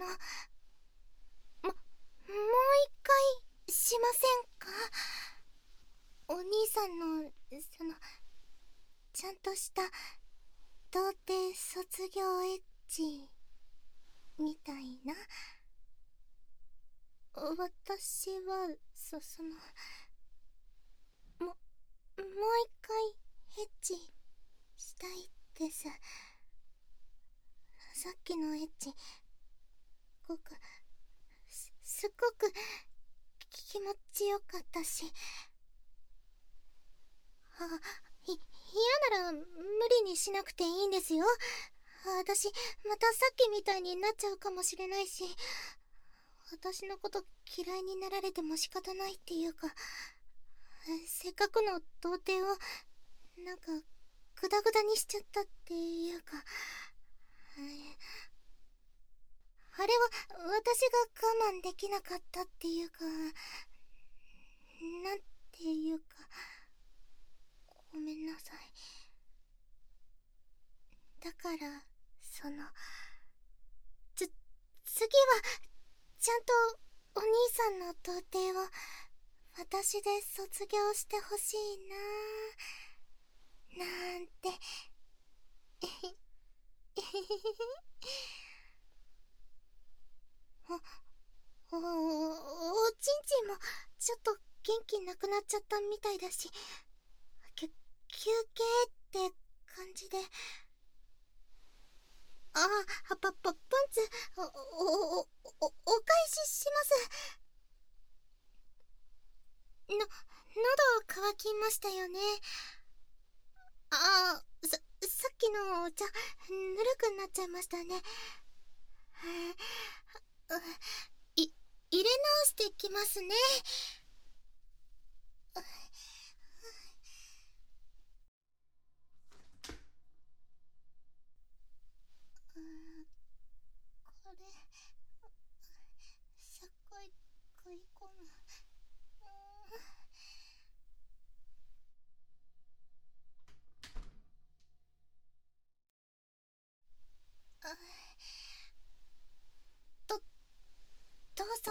もう一回しませんか？お兄さんの、ちゃんとした童貞卒業エッチみたいな。私はもう一回エッチしたいです。さっきのエッチすっごく気持ちよかったし、嫌なら無理にしなくていいんですよ。私またさっきみたいになっちゃうかもしれないし、私のこと嫌いになられても仕方ないっていうか、せっかくの童貞をなんかグダグダにしちゃったっていうか、あれは私が我慢できなかったっていうか、なんていうか、ごめんなさい。だから次はちゃんとお兄さんの童貞を私で卒業してほしいななんて。おちんちんもちょっと元気なくなっちゃったみたいだし、休憩って感じで。パンツお返しします。喉乾きましたよね。さっきのお茶ぬるくなっちゃいましたね。入れ直してきますね。これすっごい食い込む。どうぞ。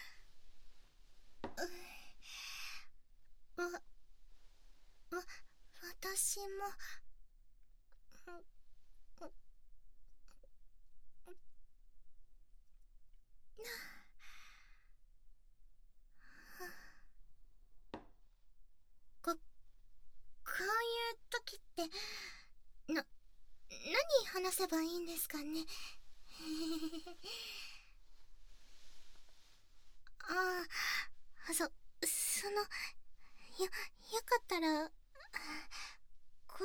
私もこういう時って何話せばいいんですかね。よかったらこれ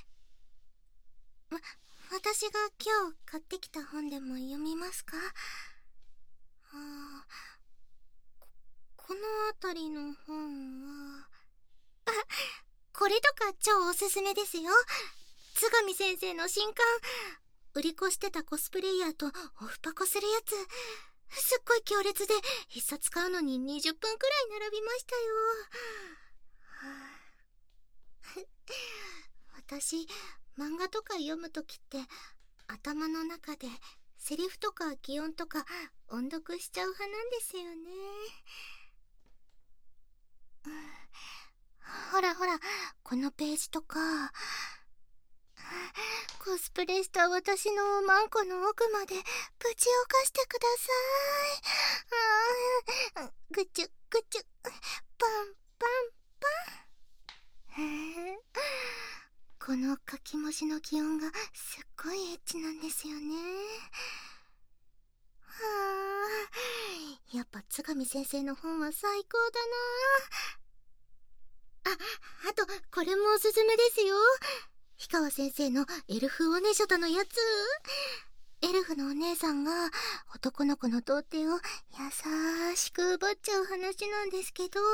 私が今日買ってきた本でも読みますか？この辺りの本はこれとか超おすすめですよ。津上先生の新刊。売り越してたコスプレイヤーとオフパコするやつ、すっごい強烈で一冊買うのに20分くらい並びましたよ。私漫画とか読むときって頭の中でセリフとか擬音とか音読しちゃう派なんですよね。ほらこのページとか、コスプレした私のマンコの奥までぶちおかしてください。ぐちゅぐちゅパンパンパン。この書き文字の擬音がすっごいエッチなんですよね。やっぱ津上先生の本は最高だな。あとこれもおすすめですよ。氷川先生のエルフおねしょとのやつ。エルフのお姉さんが男の子の童貞を優しく奪っちゃう話なんですけど、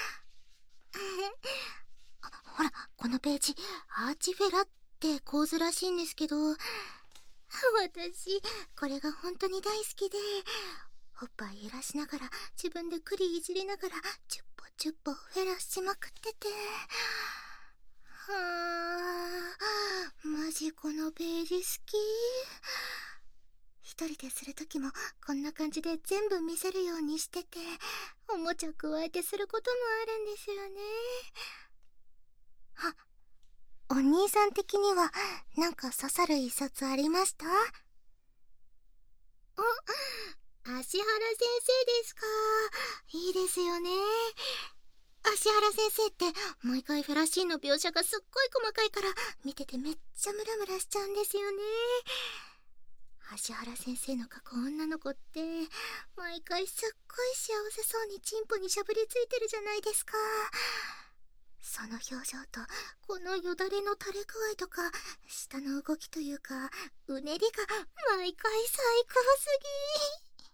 ほらこのページアーチフェラって構図らしいんですけど、私これが本当に大好きで、おっぱい揺らしながら自分でクリいじりながらチュッポチュッポフェラしまくってて、マジこのページ好き。 一人でするときもこんな感じで全部見せるようにしてて、おもちゃ加えてすることもあるんですよね。お兄さん的にはなんか刺さる一冊ありました？足原先生ですか。いいですよね。芦原先生って毎回フェラシーの描写がすっごい細かいから見ててめっちゃムラムラしちゃうんですよね。芦原先生の描く女の子って毎回すっごい幸せそうにチンポにしゃぶりついてるじゃないですか。その表情とこのよだれの垂れ具合とか舌の動きというかうねりが毎回最高すぎ。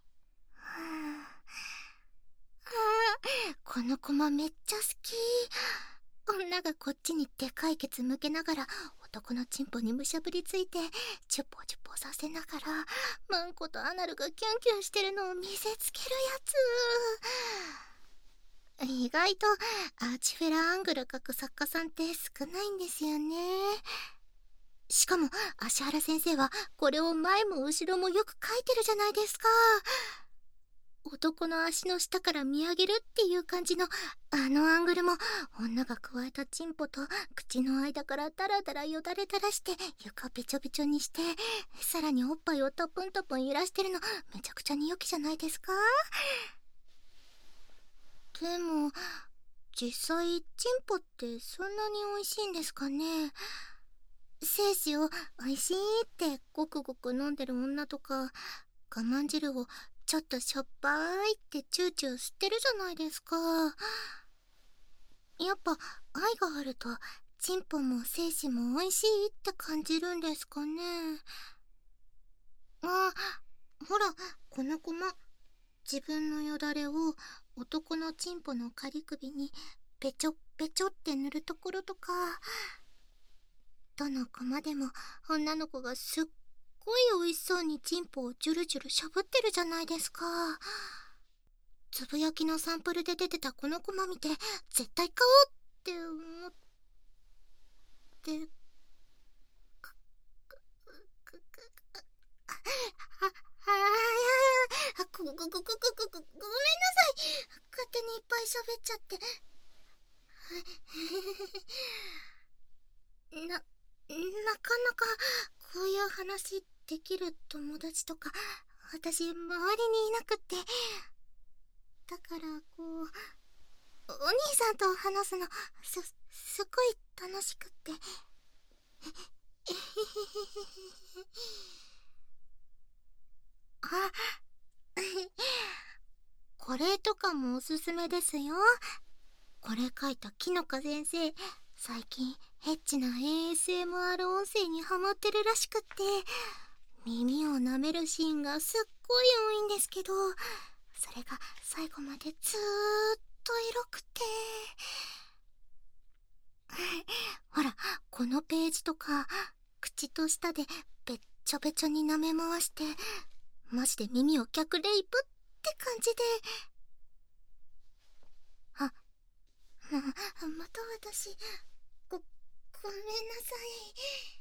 このコマめっちゃ好き。女がこっちにでかいケツ向けながら男のチンポにむしゃぶりついてチュポチュポさせながらマンコとアナルがキュンキュンしてるのを見せつけるやつ。意外とアーチフェラアングル描く作家さんって少ないんですよね。しかも芦原先生はこれを前も後ろもよく描いてるじゃないですか。男の足の下から見上げるっていう感じのあのアングルも女がくわえたチンポと口の間からダラダラよだれ垂らして床べちょべちょにしてさらにおっぱいをトプントプン揺らしてるのめちゃくちゃに良きじゃないですか。でも実際チンポってそんなに美味しいんですかね。精子を美味しいってごくごく飲んでる女とか我慢汁をちょっとしょっぱいってチューチュー吸ってるじゃないですか。やっぱ愛があるとチンポも精子も美味しいって感じるんですかね。ほらこのコマ自分のよだれを男のチンポの仮首にペチョペチョって塗るところとか、どのコマでも女の子がすっごい美味しそうにチンポをジュルジュルしゃぶってるじゃないですか。つぶやきのサンプルで出てたこのコマ見て絶対買おうって思ってごめんなさい。勝手にいっぱい喋っちゃって。なかなかこういう話できる友達とか私周りにいなくって、だからこうお兄さんと話すのすごい楽しくってあこれとかもおすすめですよ。これ書いた木の香先生最近エッチな ASMR 音声にハマってるらしくって耳を舐めるシーンがすっごい多いんですけど、それが最後までずーっとエロくてほらこのページとか口と舌でべっちょべちょに舐め回してマジで耳を逆レイプって感じで、また私ごめんなさい。